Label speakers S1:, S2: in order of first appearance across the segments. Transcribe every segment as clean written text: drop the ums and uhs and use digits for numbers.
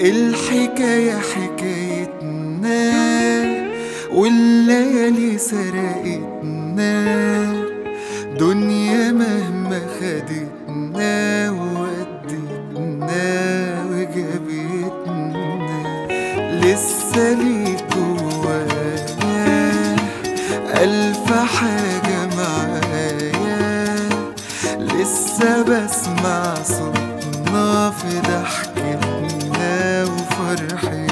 S1: الحكاية حكايتنا والليالي سرقتنا، دنيا مهما خدتنا وودتنا وجابتنا، لسه ليك جوايا ألف حاجة معايا، لسه بسمع صوتنا في ضحكتنا وفرحتنا،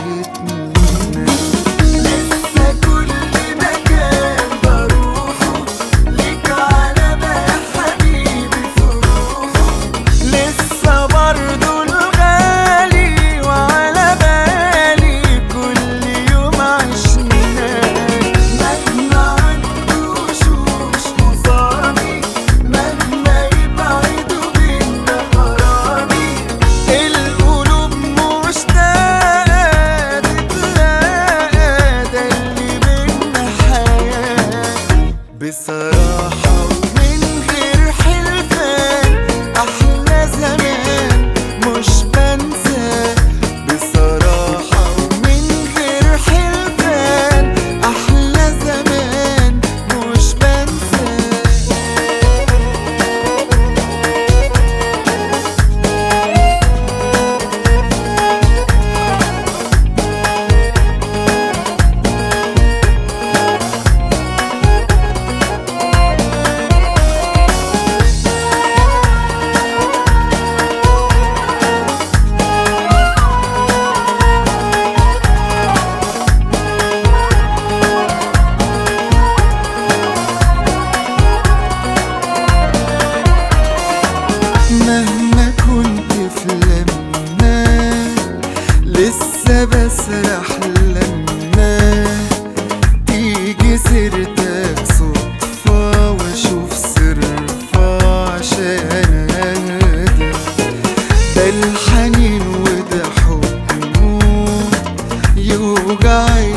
S1: لسه كل مكان بروحه ليك علامة يا حبيبي في روحه، لسه برضو الغالي وعلى بالي كل يوم عشناه، مهما عدوا وشوش قصادي مهما يبعدوا بينا غرامي، القلوب مشتاقة تتلاقى، ده اللي بينا حياة بصراحة ومن غير حلفان، أحلى زمان مش بنساه، بصراحة ومن غير حلفان، أحلى زمان مش بنساه. مهما كنت في لما لسه بسرح لما تيجي سيرتك صدفة واشوف صرفة عشان اهدى، ده الحنين وده حب يوجع